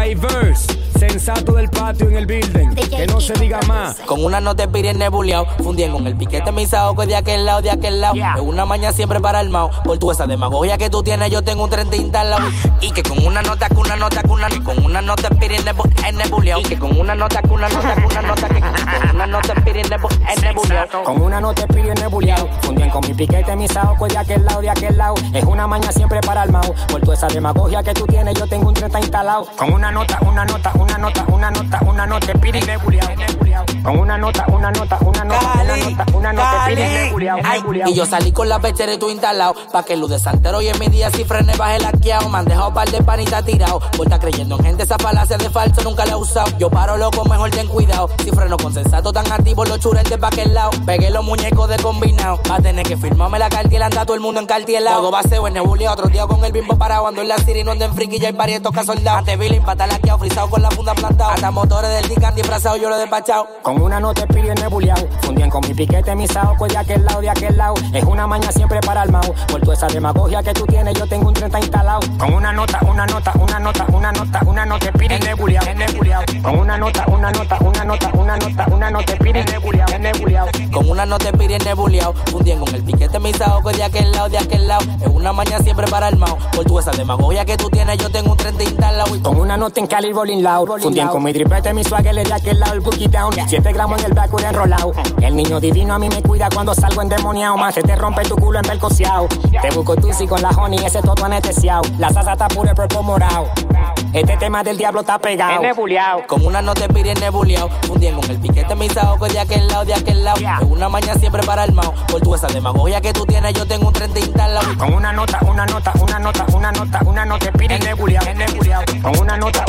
Diverse, sensato del patio en el building, que no se diga más. Con una nota de piri nebuleado, fundían con el piquete mis ojos de aquel lado, yeah. Es una maña siempre para el mao. Por tu esa demagogia que tú tienes, yo tengo un 30 instalado. Y que con una nota de piri nebuleado. Y que con una nota de piri nebuleado. Con una nota de piri nebuleado, fundían con mi piquete mis ojos de aquel lado, Es una maña siempre para el mao. Por tu esa demagogia que tú tienes, yo tengo un 30 instalado. Con una nota de piri nebuleado. Con una nota de piri nebuleado. Y yo salí con la pechera y tú instalado. Pa' que luz de santero y en mi día si frene baje laqueado. Me han dejado par de panita tirado. Por estar creyendo en gente esa falacia de falso nunca la he usado. Yo paro loco, mejor ten cuidado. Si freno con sensato tan activo, los churentes pa' aquel lado. Pegué los muñecos de combinado. Va a tener que firmarme la cartier, anda todo el mundo en cartielado. Todo baseo en nebulia, otro día con el bimbo parado. Ando en la city, no ando en friki, ya hay varios toca soldado. Ante Billy, pata laqueado, frisado con la funda plantado. Hasta motores del Dican disfrazado, yo lo he despachado. Con una nota de piri nebuleado, fundían con mi piquete mis ojos de aquel lado, Es una maña siempre para el mao. Por tu esa demagogia que tú tienes, yo tengo un 30 instalado. Con una nota de piri nebuleado. Con una nota de piri nebuleado. Con una nota de piri nebuleado, fundían con el piquete mis ojos de aquel lado, Es una maña siempre para el mao. Por tu esa demagogia que tú tienes, yo tengo un 30 instalado. Con una nota en Cali rolling loud, fundían con mi tripete mis swagger de aquel lado, el boogie down. 7 gramos en el backwood enrolado. El niño divino a mí me cuida cuando salgo endemoniado. Más se te rompe tu culo en percoseado. Te busco tú si con la honey, ese todo anestesiado. La salsa está pura y purple morado. Este tema del diablo está pegado. Nebuleado. Con una nota de piri nebuleado, fundían con el piquete mis ojos de aquel lado, Es una maña siempre para el mao. Por tu esa demagogia que tú tienes, yo tengo un 30 instalado. Con una nota de piri nebuleado. Con una nota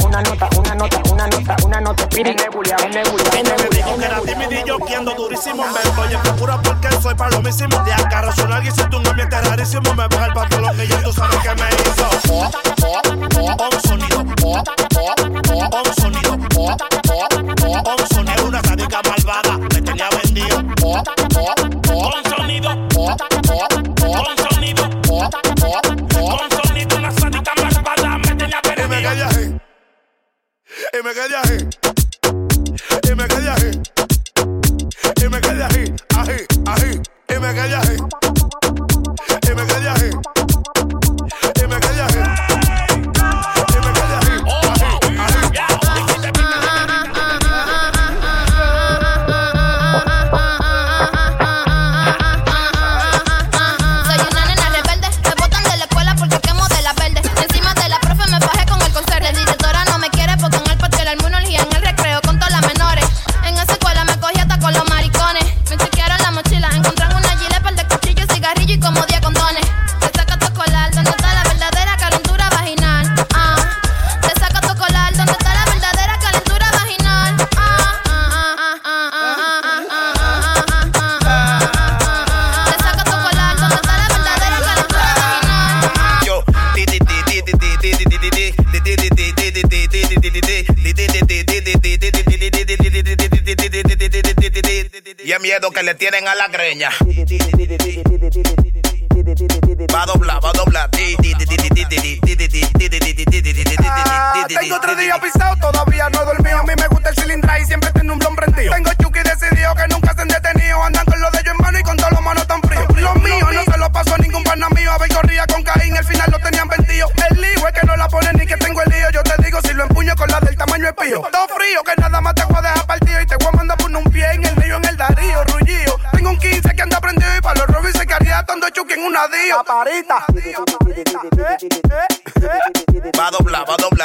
de piri nebuleado. Me dijo que era timidillo, que ando durísimo. Me voy en procura porque soy palomísimo. De acá racional y siento un ambiente rarísimo. Me baja el pantalón y ya tú sabes que me hizo. Un sonido. Es una sádica malvada. Me tenía vendido. Un sonido. Una sádica malvada. Me tenía vendido. Y me quedé ahí. Y el miedo que le tienen a la greña. Va a doblar. Tengo 3 días pisado, todavía no he dormido. A mí me gusta el cilindra y siempre tengo un blon prendido. Tengo Chucky decidido que nunca se han detenido. Andan con lo de ellos en mano y con todos los manos tan fríos. Los míos no se los pasó a ningún pana mío. A ver, corría con Caín, al final lo tenían vendido. El lío es que no la ponen ni que tengo el lío. Yo te digo, si lo empuño con la del tamaño espío. Todo frío que nada más te voy a dejar partido. Y te voy a mandar por un pie en el río, en el Darío, Rullío. Tengo un 15 que anda prendido y para los robis se caría dando Chucky en una dio. Aparita. Va a doblar.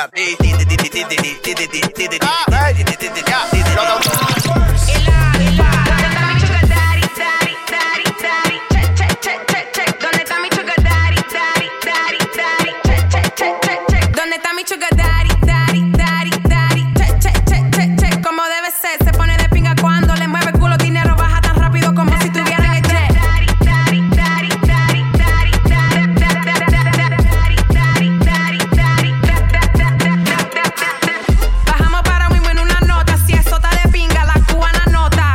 ¿Dónde está mi sugar daddy? Como debe ser, se pone de pinga cuando le mueve el culo, dinero baja tan rápido como si tuviera en el jet. Bajamos para muy buena una nota, si eso está de pinga, la cubana nota.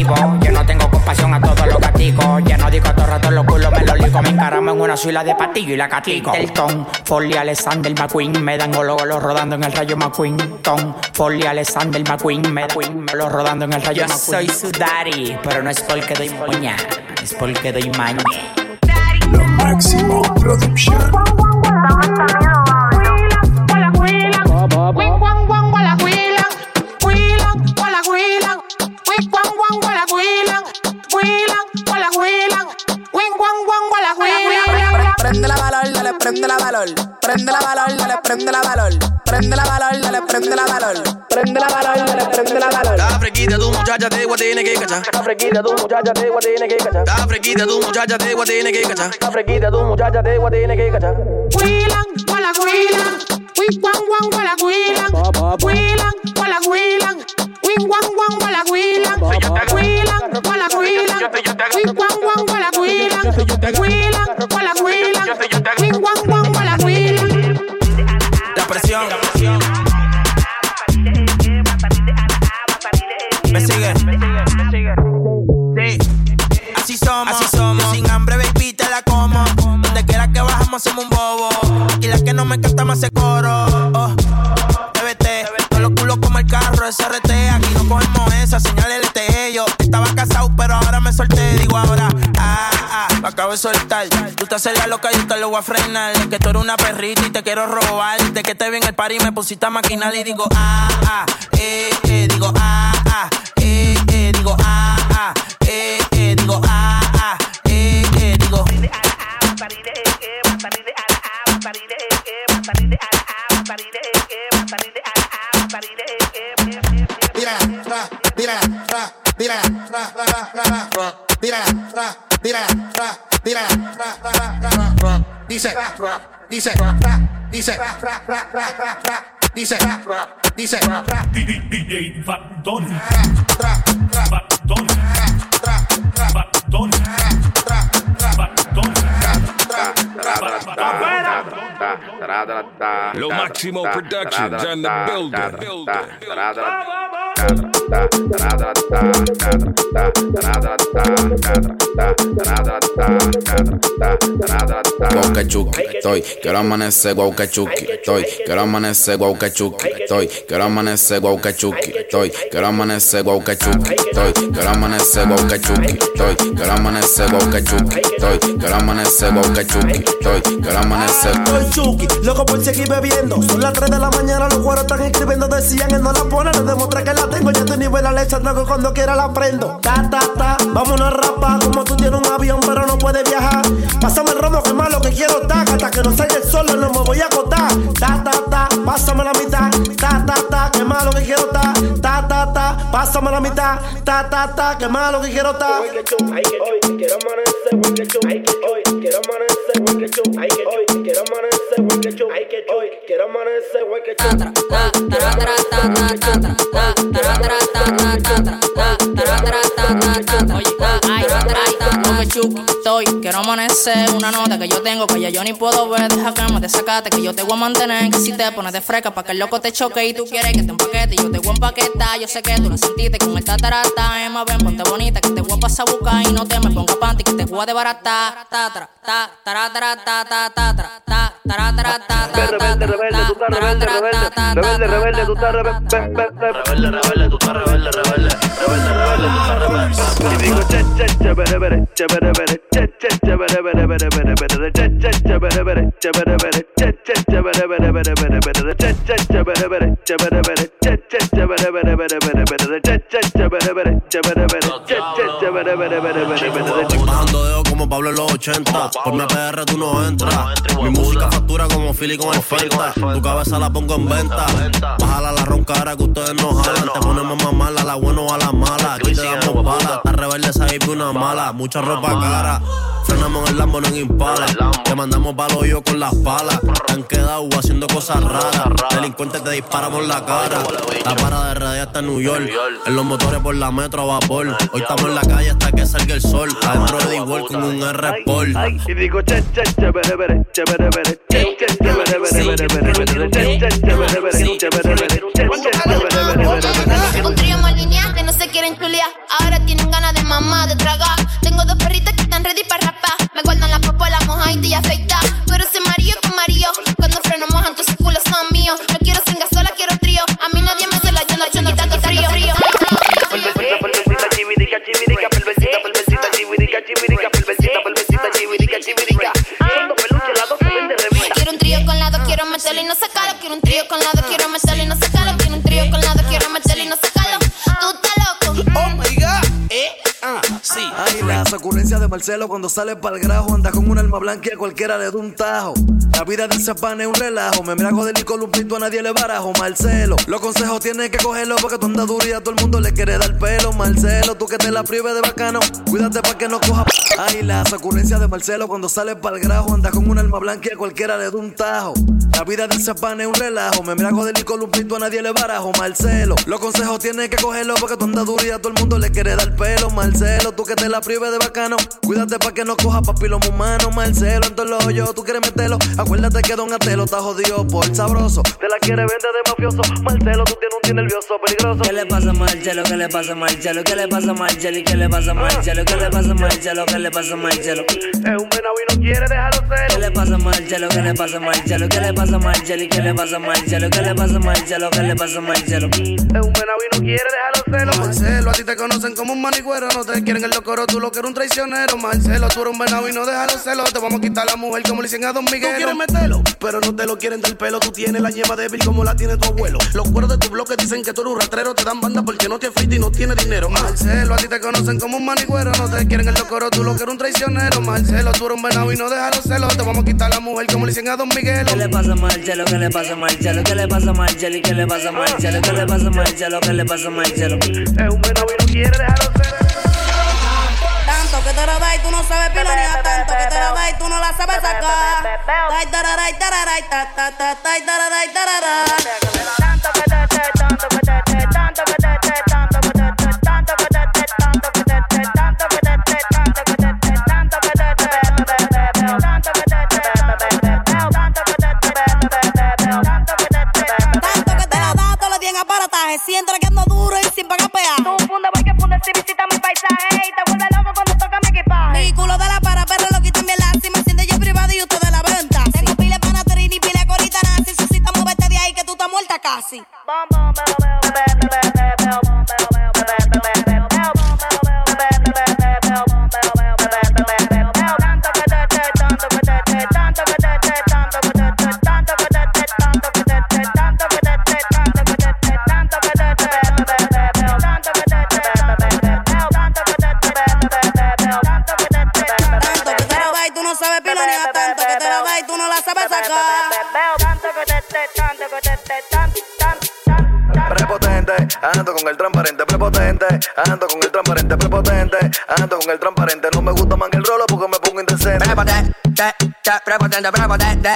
castigo. Yo no tengo compasión a todos los gaticos. Ya no digo todo el rato los culos me los ligo. Me encaramo en una suela de patillo y la catico. Elton, Foley, Alexander McQueen. Me dan golo rodando en el rayo McQueen. Tom, Foley, Alexander McQueen. Me dan golo rodando en el rayo McQueen. Yo soy su daddy, pero no es porque doy moña, es porque doy maña. Lo Máximo Production. Prende la valor, dale, prende la valor. Prende la valor, dale, prende la valor. Prende la valor, dale, prende la valor. Prende la valor, dale, prende la valor. La frequita tu muchacha te voy a tener que cachar. La frequita tu muchacha te voy a tener que cachar. La frequita tu muchacha te voy a tener que cachar. La frequita tu muchacha te voy a tener que cachar. Huilan, wala huilan. Wing wang wang wala huilan. Huilan, wala huilan. Wing wang wang wala huilan. Huilan, wala huilan. Wing wang wang wala huilan. Huilan, wala huilan. Wing wang wang wala huilan. La presión. Me sigue. Sí. Así somos. Yo sin hambre, baby, te la como. Donde quiera que bajamos, hacemos un bobo. Y la que no me canta más ese coro. Oh. TBT, todos los culos como el carro SRT. Aquí no cogemos esa señal LTE. Yo estaba casado, pero ahora me solté. Digo ahora, me acabo de soltar. Tú te haces la loca y yo te lo voy a frenar. Que tú eres una perrita y te quiero robar. De que te vi en el party me pusiste a maquinar. Y digo, digo, digo, digo, digo. Dice DJ Fatoni. Lo Máximo Productions and the building. Guaucachuki, estoy, quiero amanecer guaucachuki, estoy, quiero amanecer guaucachuki, estoy, quiero amanecer guaucachuki, estoy, quiero amanecer guaucachuki, estoy, quiero amanecer guaucachuki, estoy, quiero amanecer guaucachuki, estoy, quiero amanecer guaucachuki, estoy, quiero amanecer. Estoy chuki, loco por seguir bebiendo. Son las 3 de la mañana, los cueros están escribiendo. Decían él no la pone, les demostré que la tengo. Ya te nivel la leche, que cuando quiera la prendo. Vámonos a rapar. Como tú tienes un avión pero no puedes viajar. Pásame el romo que más lo que quiero estar. Hasta que no salga el sol no me voy a acotar. Pásame la mitad. Que más lo que quiero estar. Pásame la mitad. Que más lo que quiero estar. Quiero amanecer, quiero amanecer, quiero quiero amanecer, una nota que yo tengo que ya yo ni puedo ver. Deja que me desacate, que yo te voy a mantener. Que si te pones de fresca pa' que el loco te choque y tú quieres que te empaquete, yo te voy a empaquetar. Yo sé que tú lo sentiste con el tatarata. Emma, ven, ponte bonita, que te voy a pasar a buscar. Y no te me ponga panty, que te voy a desbaratar. Rebelde, tú estás rebelde, tú estás rebelde. Y digo bajando dedo como Pablo en los 80. Por mi APR tú no entras. Mi música factura como Philly con el Fenta. Tu cabeza la pongo en venta. Bájala la roncara que ustedes no jalan. Te ponemos más mala, la buena o a la mala. Aquí te damos bala. Está rebelde esa hippie una mala. Mucha ropa cara. Frenamos el Lambo, no en Impala. Te mandamos palo yo con las palas. Te han quedado haciendo cosas raras. Delincuentes te disparan por la cara. La para de RD hasta New York. En los motores por la metro a vapor. Hoy estamos en la calle hasta que salga el sol. Adentro de igual con un R-Sport. Y digo Un trío malineante, no se quieren chulear. Julia. Ahora tienen ganas de mamá, de tragar. Tengo dos perritas que están ready para rapar. Me guardan la popola mojadita y afeitada. Pero ese marido con marido. Cuando freno mojan, tus culos son míos. No quiero sin gasola, quiero trío. A mí nadie me cela, yo no tanto frío. Pelvecita, chividica, chividica. Pelvecita, pelvecita, chividica, chividica. Pelvecita, pelvecita, chividica, chividica. Son dos peluches, las dos se ven de revista. Quiero un trío con lado, quiero meterlo y no sacarlo. Quiero un trío con lado, quiero meterlo y no sacarlo. Quiero un trío con lado, quiero meterlo y no sacarlo. Tú estás loco. Oh my God. Sí. Ay, las ocurrencias de Marcelo cuando sale pa'l grajo. Anda con un alma blanca y a cualquiera le da un tajo. La vida de ese pan es un relajo. Me embriago del columpito, a nadie le barajo. Marcelo, los consejos tienes que cogerlo porque tú andas duro y a todo el mundo le quiere dar pelo. Marcelo, tú que te la prives de bacano, cuídate pa' que no coja. Ay, las ocurrencias de Marcelo cuando sale pa'l grajo. Anda con un alma blanca y a cualquiera le da un tajo. La vida de ese pan es un relajo. Me embriago del columpito, a nadie le barajo. Marcelo, los consejos tienes que cogerlo porque tú andas duro y a todo el mundo le quiere dar pelo. Marcelo, tú que te la prives de bacano, cuídate pa' que no coja papiloma humano. Marcelo, en todos los hoyos tú quieres meterlo. Acuérdate que Don Atelo está jodido por sabroso. Te la quiere vender de mafioso. Marcelo, tú tienes un tío nervioso, peligroso. ¿Qué le pasa a Marcelo? ¿Qué le pasa a Marcelo? ¿Qué le pasa a Marcelo? ¿Qué le pasa a Marcelo? ¿Qué le pasa a Marcelo? ¿Qué le pasa a Marcelo? Es un venado y no quiere dejarlo ser. ¿Qué le pasa a Marcelo? ¿Qué le pasa a Marcelo? ¿Qué le pasa a Marcelo? ¿Qué le pasa a Marcelo? ¿Qué le pasa a Marcelo? ¿Qué le pasa a Marcelo? Es un venado y no quiere dejarlo ser. Marcelo, a ti te conocen como un manigüero. No te quieren el locoro, tú lo que eres un traicionero. Marcelo, tú eres un venado y no dejas los celos. Te vamos a quitar la mujer como le dicen a Don Miguel. Tú quieres meterlo, pero no te lo quieren dar pelo. Tú tienes la yema débil como la tiene tu abuelo. Los cueros de tu bloque dicen que tú eres un rastrero. Te dan banda porque no te fuiste y no tienes dinero. Marcelo, a ti te conocen como un manigüero. No te quieren el locoro, tú lo que eres un traicionero. Marcelo, tú eres un venado y no dejas los celos. Te vamos a quitar la mujer como le dicen a Don Miguel. ¿Qué le pasa a Marcelo? ¿Qué le pasa a Marcelo? ¿Qué le pasa a Marcelo? ¿Qué le pasa a Marcelo? ¿Qué le pasa a Marcelo? ¿Qué le pasa a Marcelo? Es un venado y no quiere dejarlo ser. Tanto que te lo da y tú no sabes pilonear. Tanto que te lo da y tú no la sabes sacar. Tanto que te lo da, todos los días en aparataje. Siento que ando duro y sin pagar peaje. Tú funde, voy que funde, si visita mi paisaje. Y te vuelve loco cuando toca mi equipaje. Mi culo de la para, perro lo quito en mi la. Si me siento yo privado y usted de la venta. Tengo pile panaterín y pile corita nazi. Suscita, muévete de ahí que tú estás muerta casi. Prepotente, ando con el transparente, prepotente, ando con el transparente, prepotente, ando con el transparente. No me gusta más el rolo porque me pongo indecente. Prepotente, prepotente, prepotente,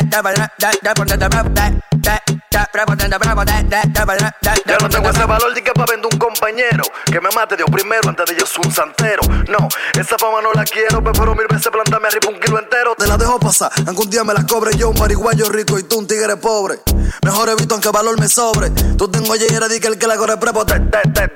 ya no tengo ese valor de que pa' vender un compañero que me mate Dios primero antes de yo ser un santero. No, esa fama no la quiero, prefiero 1000 veces plantarme arriba un kilo entero. Te la dejo pasar, algún día me la cobre yo, un marihuayo rico y tú un tigre pobre. Mejor evito aunque valor me sobre. Tú tengo ayer di que el que la corre prepotente.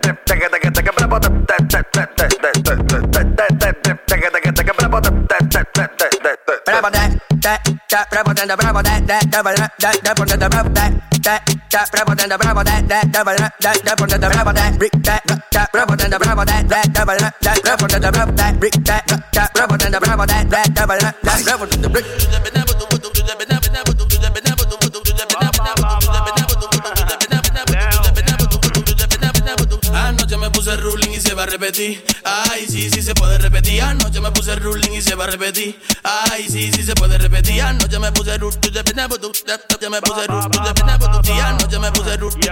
Anoche me puse ruling y se va a repetir. Ay, sí, sí se puede repetir. Anoche me puse ruling y se va a repetir. Ay, sí, sí se puede repetir. Anoche me puse ruling, anoche me puse ruling, anoche me puse ruling,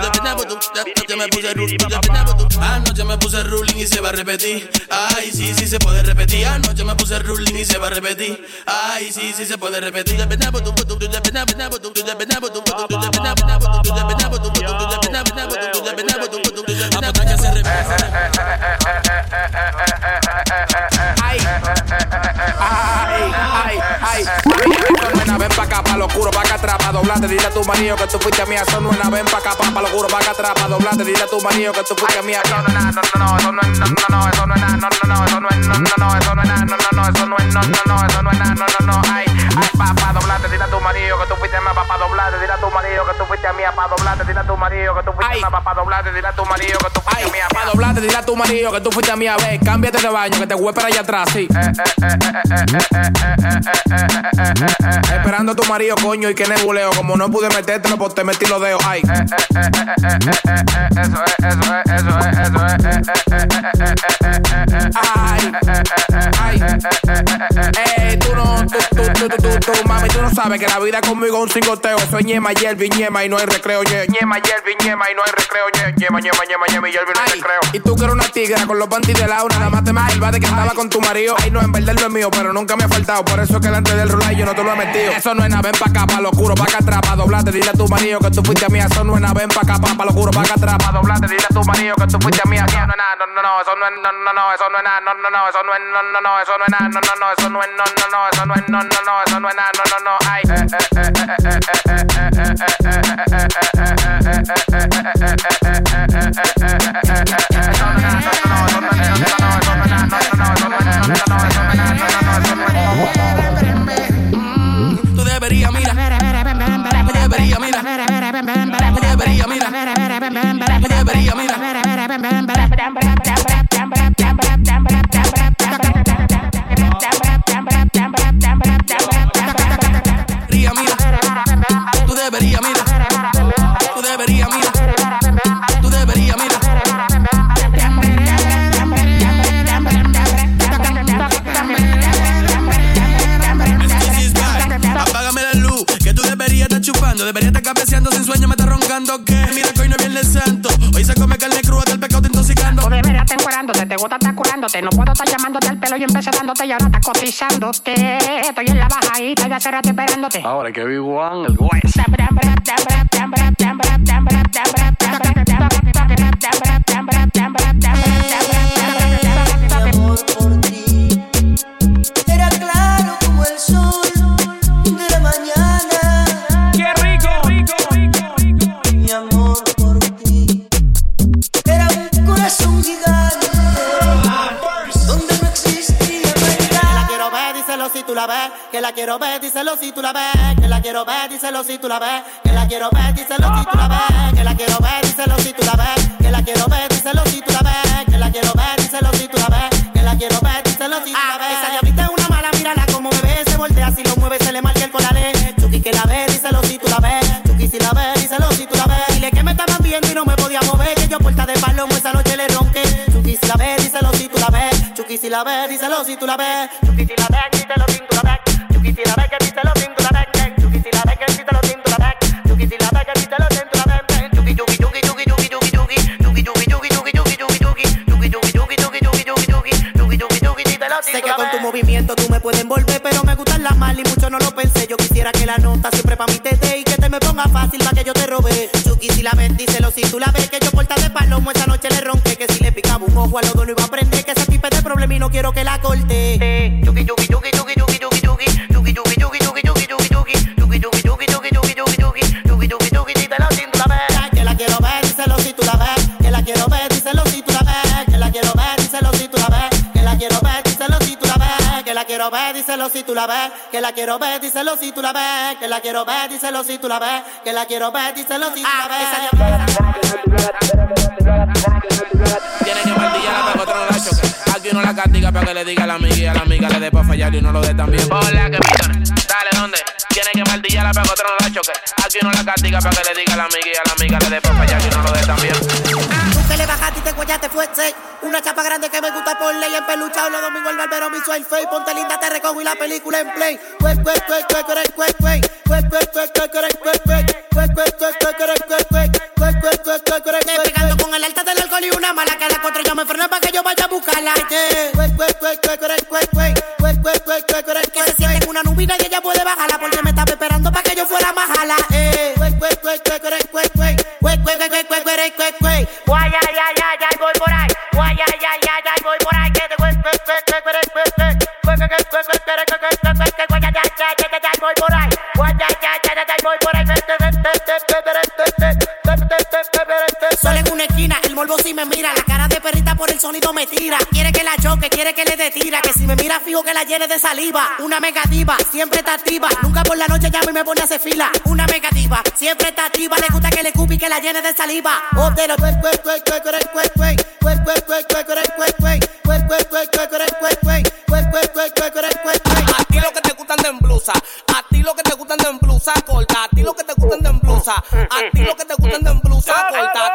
anoche me puse ruling y se va a repetir. Ay, sí, sí se puede repetir. Anoche me puse ruling y se va a repetir. Ay, sí, sí se puede repetir. Ay, ay, ay, ay. ven pa' acá, pa' lo oscuro, pa' acá atrás, pa' doblarte. Dile a tu marido que tú fuiste mía, eso no es nada. Ven pa' acá, pa' lo oscuro, pa' acá atrás, pa' doblarte. Dile a tu marido que tú fuiste mía. Eso no es nada, eso no es nada, eso no es nada, eso no es nada, eso no es nada, ay, pa' doblarte. Dile a tu marido que tú fuiste mía, pa' doblarte. Dile a tu marido que tú fuiste mía, pa' doblarte. Dile a tu marido que tú fuiste mía, pa' doblarte. Dile a tu marido que tú fuiste mía, pa' doblarte. Dile a tu marido que tú fuiste mía, ve, cámbiate de baño, que te voy a esperar allá atrás, sí. Esperando a tu marido, coño, y que nebuleo. Como no pude metértelo, pues te metí los dedos, ay. Eso es. Tú, mami, tú no sabes que la vida conmigo es un cingoteo. Eso es ñema, Yelvi, ñema y no hay recreo, ñema, Yelvi, ñema y no hay recreo, ñema, y Yelvi no hay recreo. Y tú que eres una tigra con los panties de Laura, nada más te me salva de que andaba con tu marido. Ay, no, en verdad no es mío, pero nunca me ha faltado. Por eso que delante del rolay yo no te lo he metido. Eso no es nada, ven pa' acá, pa' lo oscuro, pa' acá atrás, pa' doblarte. Dile a tu marido que tú fuiste mía. Eso no es nada, ven pa' acá, pa' lo oscuro, pa' acá atrás, pa' doblarte. Dile a tu marido que tú fuiste mía. Eso no es nada, eso no es nada, eso no es nada, eso no es nada, eso no es nada, eso no es nada, ay. Tú deberías, mira. Tú deberías, mira. Tú deberías, mira. Tú deberías, mira. Tú deberías, mira. Tú deberías, mira. Tú deberías, mira. Apágame la luz, que tú deberías estar chupando. Deberías estar cabeceando sin sueño, me está roncando. Que mira que hoy no viene el santo. Hoy se come carne cruda, que el pecado te intoxicando. Tú deberías estar encuerándote, te gusta estar curándote. No puedo estar llamándote al pelo y empecé dándote y ahora estás cotizándote. Estoy en la bajadita, ya será esperándote. Ahora que vivo el güey. Era claro como el sol de la mañana. ¡Qué rico! Mi amor por ti era un corazón gigante donde no existía maldad. Que la quiero ver, díselo si tú la ves. Que la quiero ver, díselo si tú la ves. Que la quiero ver, díselo si tú la ves. Que la quiero ver, díselo si tú la ves. Que la quiero ver, díselo si tú la ves. Que la quiero ver, díselo si tú la ves. Que la quiero ver, díselo si tú la ves. Que la quiero ver, díselo si tú la ves. Esa diablita es una mala, mírala como bebé. Se voltea, si lo mueve, se le marca el colale. Chucky que la ve, díselo si tú la ves. Chucky si la ve, díselo si tú la ves. Dile que me estaban viendo y no me podía mover. Que yo puerta de palomo esa noche le ronqué. Chucky si la ve, díselo si tú la ves. Chucky si la ve, díselo si tú la ves. Chucky si la ve, díselo si tú la ves. Chucky si la ve, que díselo si tú la ves. Chucky si la ve, que díselo si tú la ves. Chucky si la ve, que díselo si tú la ves. Chucky, chucky, chucky, chucky, chucky, chucky, chucky. Chucky, chucky, chucky, chucky, chucky, chucky, chucky. Chucky, chucky, chucky, chucky, chucky, chucky, chucky. Chucky, chucky, chucky, díselo si tú la ves. Sé que con tu movimiento tú me puedes envolver, pero me gustan las mal y mucho no lo pensé. Yo quisiera que la nota siempre pa' mí te dé y que te me ponga fácil pa' que yo te robe. Chucky si la ves, díselo si tú la ves. Que yo puerta de palomo esa noche le ronqué. Que si le picaba un ojo a los dos no iba a aprender. Que ese tipo de problema y no quiero que la corte. Chucky, chucky, chucky, chucky, chucky, chucky, chucky. Chucky, chucky, chucky, chucky, chucky, chucky, chucky. Chucky, chucky, chucky, chucky, chucky, chucky, chucky. Chucky, chucky, chucky, díselo si tú la ves. Que la quiero ver, díselo si tú la ves. Que la quiero ver, díselo si tú la ves. Que la quiero ver, díselo si tú la ves. Que la quiero ver, díselo si tú la ves. Que la quiero ver, díselo si tú la ves. Que la quiero ver, díselo si tú la ves. Que la quiero ver, díselo si tú la ves. Que la quiero ver, díselo si tú la ves. Tiene que martillar para que otro no la choque. Aquí uno la castiga para que le diga a la amiga le dé pa' fallar y uno lo dé también. Hola, que pican. Dale, ¿dónde? Tiene que martillar para que otro no la choque. Aquí uno la castiga para que le diga a la amiga le dé pa' fallar y uno lo dé también. Tú que le bajaste y te cuellaste fuerte. Una chapa grande que me gusta por ley. En peluchado los domingos el barbero me hizo el face. Ponte linda, te recojo y la película en play. Pegando con el alta del alcohol y una mala que la contra yo me frené pa' que yo vaya a buscarla. Que se siente en una nube y nadie ya puede bajarla porque me estaba esperando pa' que yo fuera más jala. Guay, ay, ay, ay, ay, voy por ahí. Guay, ay, ay, ay, ay, voy por ahí. Que te voy por ahí. voy por ahí. Solo en una esquina, el morbo si me mira. La cara de perrita por el sonido me tira. Quiere que la choque, quiere que le dé tira. Que si me mira fijo que la llene de saliva. Una negativa, siempre está activa. Nunca por la noche llama y me pone a hacer fila. Una negativa, siempre está activa. Le gusta que le cupi y que la llene de saliva. A ti lo que te gustan de en blusa. A ti lo que te gustan de en blusa corta. A ti lo que te gustan de en blusa. A ti lo que te gustan de en blusa corta.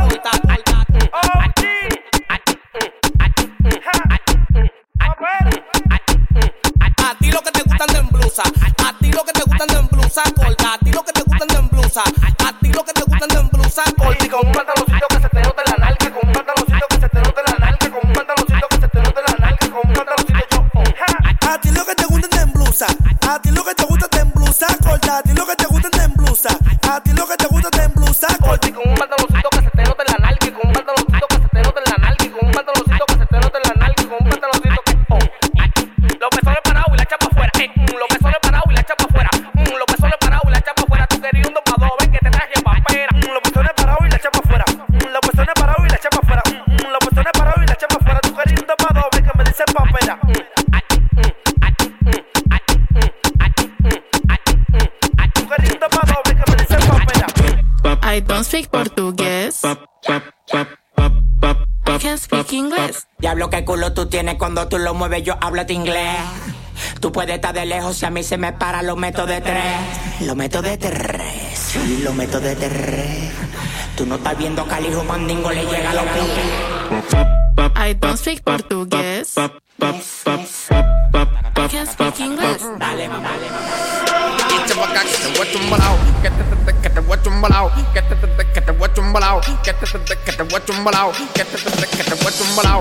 A ti lo que te gustan de en blusa. A ti lo que te gustan de en blusa corta. A ti lo que te gustan de en blusa. A ti lo que te gustan de en blusa corta. Y con un pantaloncito que se te note la nalga. Con un pantaloncito que se te note la nalga. Con un pantaloncito que se te note la nalga. Con un pantaloncito yo. A ti lo que te gustan de en blusa. A ti lo que te gustan de en blusa corta. A ti lo que te gustan de en blusa. A ti lo que te gustan de en blusa corta. Y con un pantaloncito que se te note la nalga. Con un pantaloncito que se te note la nalga. Con un pantaloncito que se te note la nalga. Con un pantaloncito que los pezones parados y la chapa afuera. Los pezones parados y la chapa afuera. Los pezones parados y la chapa afuera. Tú querías un 2 pa' 2, ven que te traje papera. Los pezones parados y la chapa afuera. Los pezones parados y la chapa afuera. Los pezones parados y la chapa afuera. Tú querías un 2 pa' 2, ven que me dicen papera. Tú querías un 2 pa' 2, ven que me dicen papera. I don't speak portugués. I can't speak English. Diablo, qué culo tú tienes cuando tú lo mueves, yo hablo de inglés. Tú puedes estar de lejos, si a mí se me para, lo meto de 3. Lo meto de 3, sí, lo meto de 3. Tú no estás viendo que al hijo mandingo le llega a los pies. I don't speak portugués. I can't speak English. Dale, mamá. Que te embalao, que te voy a embalao, que te voy a embalao, que te voy a embalao, que te voy a embalao,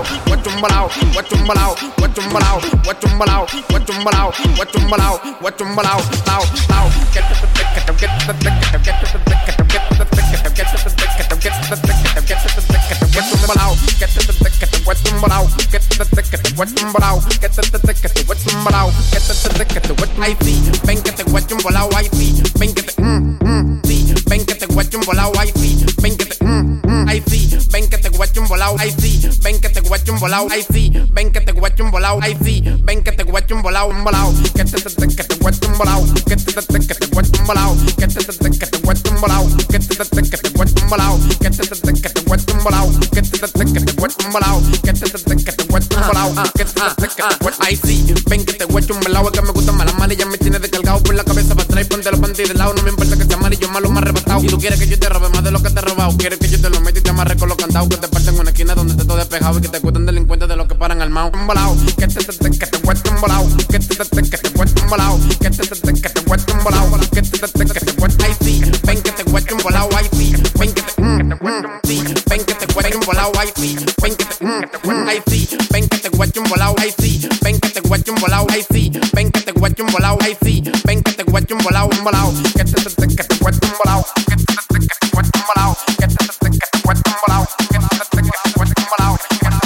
ay sí, ven que te voy a embalao, ay sí, ven que te sí, ven que te voy a embalao, ay sí, ven que te ay sí, ven que te voy a embalao, ay sí, ven que te voy a embalao, ay sí, ven que te voy a embalao, ay sí, ven que te voy a embalao, embalao, que te voy a embalao, que te voy a embalao, que te voy a embalao, que te voy a embalao, que te voy a embalao, que te voy a embalao, que te voy a embalao, que ay sí, ven que te voy a embalao, es que me gusta mala mala y ya me tiene descargado por la cabeza para atrás, ponte los panties de lado, no me importa que sea amarillo, malo más arrebatado. Y tú quieres que yo te robe más de lo que te he robado, quieres que yo te lo meta y te amarre con los cantados, que te parten en una esquina donde te todo despejado y que te cuentan delincuentes de los que paran al mao. Embalao, que te voy a embalao, que te voy a embalao, que te voy a embalao, que te voy a ay sí, ven que te voy a embalao, ay sí, ven que te sí, ven que te voy a embalao, ay sí, ven que te ay sí, ven que te voy a embalao, ay sí, ven que te voy a embalao, ay sí, ven que te voy a embalao, ay sí, ven que te voy a embalao, embalao, que te voy a embalao, que te voy a embalao, que te voy a embalao, que te voy a embalao, que te voy a embalao,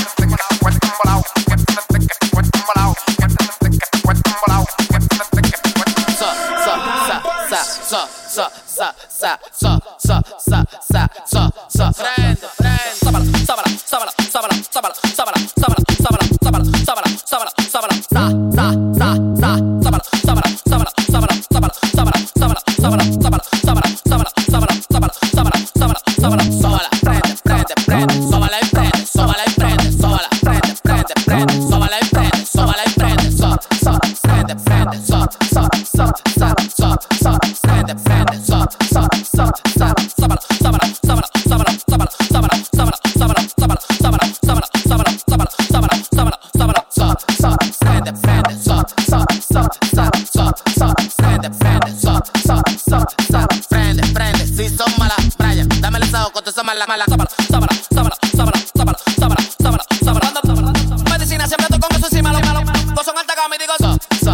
Medicina siempre estoy con eso encima. Dos son alta gama y digo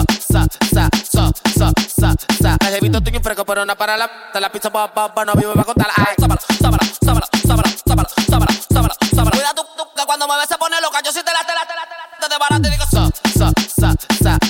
la jevito estoy un fresco, pero no para la pizza no vivo y va a contar. Cuida tú que cuando mueves se pone loca. Yo sí te barato y digo